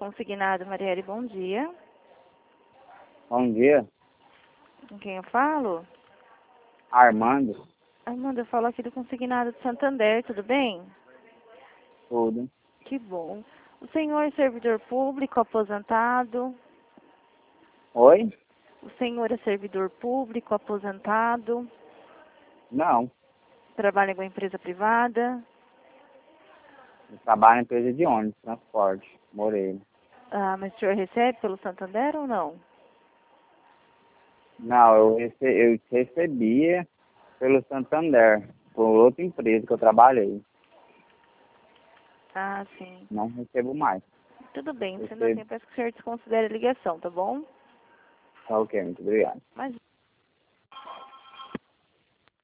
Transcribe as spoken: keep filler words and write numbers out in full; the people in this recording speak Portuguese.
Consignado, Marielle, bom dia. Bom dia, Com quem eu falo? Armando, Armando, eu falo aqui do Consignado de Santander, tudo bem? tudo. Que bom. O senhor é servidor público, aposentado? Oi? O senhor é servidor público, aposentado? Não, Trabalha em uma empresa privada? eu trabalho em empresa de ônibus, transporte, Moreira. Ah, mas o senhor recebe pelo Santander ou não? Não, eu, rece eu recebia pelo Santander, por outra empresa que eu trabalhei. Ah, sim. Não recebo mais. Tudo bem, sendo assim, Recebo. eu peço que o senhor desconsidere a ligação, tá bom? Tá ok, muito obrigado. Mas